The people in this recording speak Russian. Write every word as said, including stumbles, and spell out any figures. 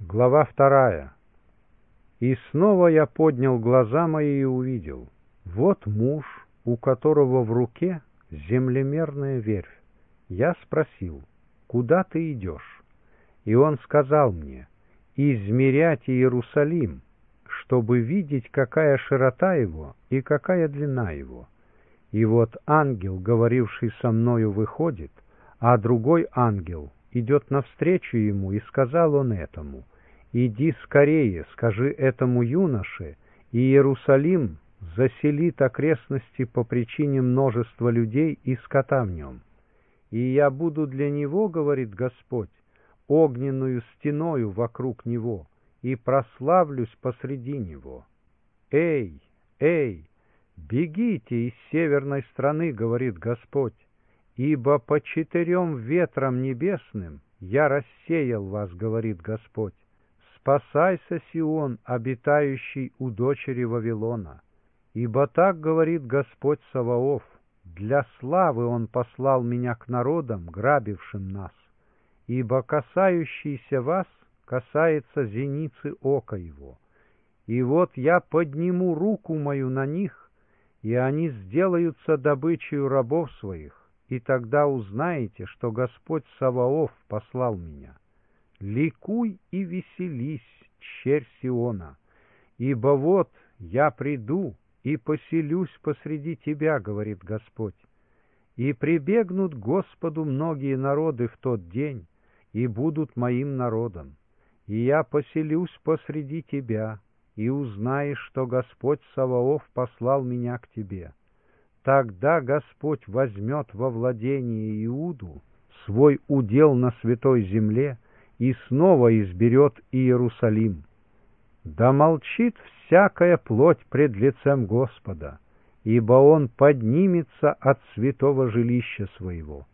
Глава вторая. И снова я поднял глаза мои и увидел. Вот муж, у которого в руке землемерная верфь. Я спросил: куда ты идешь? И он сказал мне: измерять Иерусалим, чтобы видеть, какая широта его и какая длина его. И вот ангел, говоривший со мною, выходит, а другой ангел идет навстречу ему, и сказал он этому: иди скорее, скажи этому юноше, и Иерусалим заселит окрестности по причине множества людей и скота в нем. И я буду для него, говорит Господь, огненную стеною вокруг него, и прославлюсь посреди него. Эй, эй, бегите из северной страны, говорит Господь, ибо по четырем ветрам небесным я рассеял вас, говорит Господь. Спасайся, Сион, обитающий у дочери Вавилона. Ибо так говорит Господь Саваоф: для славы Он послал меня к народам, грабившим нас. Ибо касающийся вас касается зеницы ока его. И вот я подниму руку мою на них, и они сделаются добычей рабов своих, и тогда узнаете, что Господь Саваоф послал меня. Ликуй и веселись, черь Сиона, ибо вот я приду и поселюсь посреди тебя, говорит Господь. И прибегнут к Господу многие народы в тот день, и будут моим народом. И я поселюсь посреди тебя, и узнаешь, что Господь Саваоф послал меня к тебе. Тогда Господь возьмет во владение Иуду свой удел на святой земле, и снова изберет Иерусалим. Да молчит всякая плоть пред лицем Господа, ибо Он поднимется от святого жилища своего,